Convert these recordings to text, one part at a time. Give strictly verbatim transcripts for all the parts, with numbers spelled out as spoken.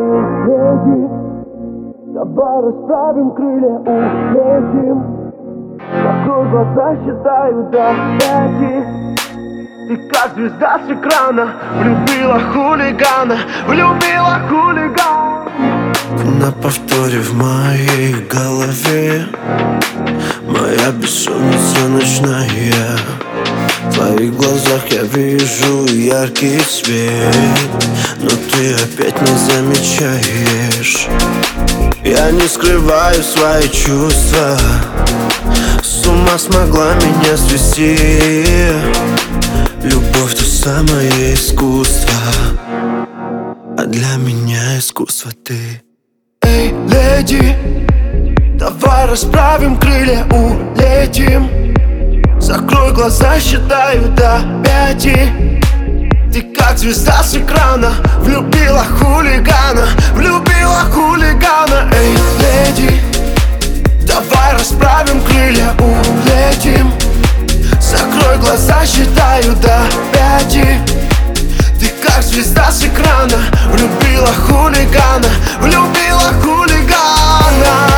Леди, давай расправим крылья, улетим. Закрой глаза, считаю до пяти. Ты как звезда с экрана, влюбила хулигана, влюбила хулигана. На повторе в моей голове моя бессонница ночная. В твоих глазах я вижу яркий свет, но ты опять не замечаешь. Я не скрываю свои чувства, с ума смогла меня свести. Любовь — то самое искусство, а для меня искусство ты. Эй, леди, давай расправим крылья, улетим. Закрой глаза, считаю до пяти. Ты как звезда с экрана, влюбила хулигана, влюбила хулигана. Эй, леди, давай расправим крылья, улетим. Закрой глаза, считаю до пяти. Ты как звезда с экрана, влюбила хулигана, влюбила хулигана.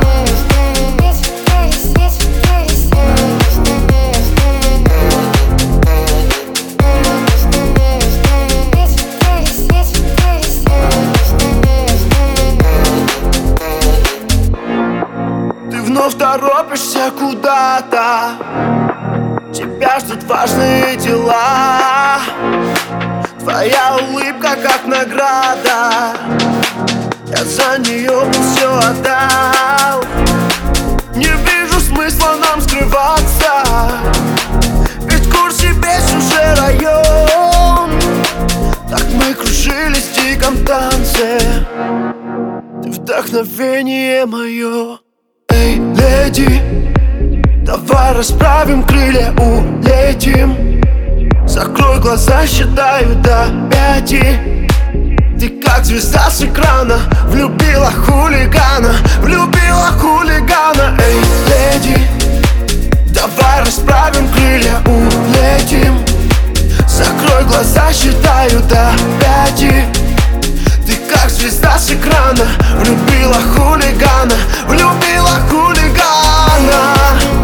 Ты вновь торопишься куда-то, тебя ждут важные дела. Твоя улыбка как награда, я за нее бы все отдал. Не вижу смысла нам скрываться, ведь в курсе весь уже район. Так мы кружились в диком танце, ты вдохновение мое. Эй, леди, давай расправим крылья, улетим. Закрой глаза, считаю до пяти. Ты как звезда с экрана, влюбила хулигана, влюбила хулигана. Эй, леди, давай расправим крылья, улетим. Закрой глаза, считаю до пяти. Ты как звезда с экрана, влюбила хулигана, влюбила хулигана.